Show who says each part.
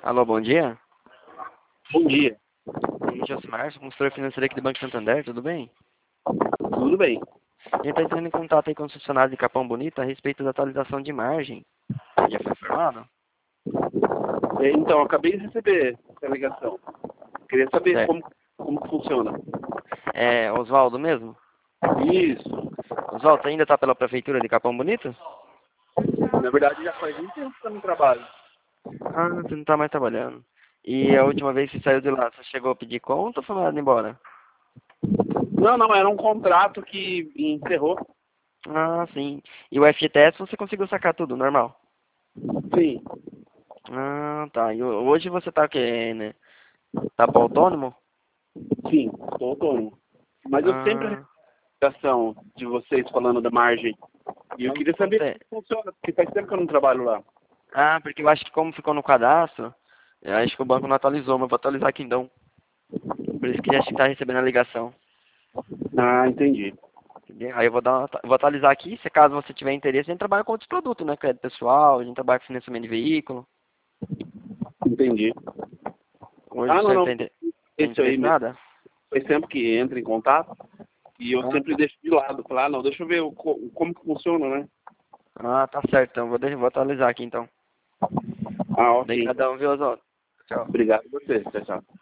Speaker 1: Alô, bom dia.
Speaker 2: Bom dia,
Speaker 1: Me chamo Josimar, sou consultor financeiro aqui do Banco Santander, tudo bem?
Speaker 2: tudo bem?
Speaker 1: A gente está entrando em contato aí com os funcionários de Capão Bonito a respeito da atualização de margem. Já foi informado?
Speaker 2: Então, acabei de receber essa ligação. Queria saber
Speaker 1: Certo.
Speaker 2: como que funciona.
Speaker 1: É Oswaldo mesmo?
Speaker 2: Isso.
Speaker 1: Oswaldo, você ainda está pela prefeitura de Capão Bonito?
Speaker 2: Na verdade, já faz muito tempo que eu não trabalho.
Speaker 1: Ah, você não está mais trabalhando. E a última vez que saiu de lá, você chegou a pedir conta ou foi mandado embora?
Speaker 2: Não, era um contrato que encerrou.
Speaker 1: Ah, sim. E o FGTS você conseguiu sacar tudo, normal?
Speaker 2: Sim,
Speaker 1: Ah, tá. E hoje você tá o quê, né? Tá para autônomo?
Speaker 2: sim, estou autônomo. Mas eu sempre recebo
Speaker 1: Ah,
Speaker 2: ligação de vocês falando da margem. E eu
Speaker 1: mas o que
Speaker 2: queria saber
Speaker 1: acontece?
Speaker 2: como funciona, porque faz tempo que eu não trabalho lá.
Speaker 1: Ah, porque eu acho que como ficou no cadastro, eu acho que o banco não atualizou, mas vou atualizar aqui então. Por isso que já está recebendo a ligação.
Speaker 2: Ah, entendi.
Speaker 1: Entendeu? Aí eu vou atualizar aqui, se caso você tiver interesse, a gente trabalha com outros produtos, né? Crédito pessoal, a gente trabalha com financiamento de veículo.
Speaker 2: Entendi.
Speaker 1: Hoje
Speaker 2: Ah,
Speaker 1: o senhor
Speaker 2: não.
Speaker 1: tem
Speaker 2: Esse aí
Speaker 1: interesse em
Speaker 2: mesmo.
Speaker 1: nada?
Speaker 2: Faz tempo que entra em contato. E eu
Speaker 1: Ah,
Speaker 2: sempre
Speaker 1: tá.
Speaker 2: deixo de lado. Falar, não, deixa eu ver como que funciona, né?
Speaker 1: Ah, tá certo, então vou atualizar aqui então.
Speaker 2: Ah, ok.
Speaker 1: Obrigadão, viu, Oswaldo? Tchau.
Speaker 2: Obrigado a você. Tchau, tchau.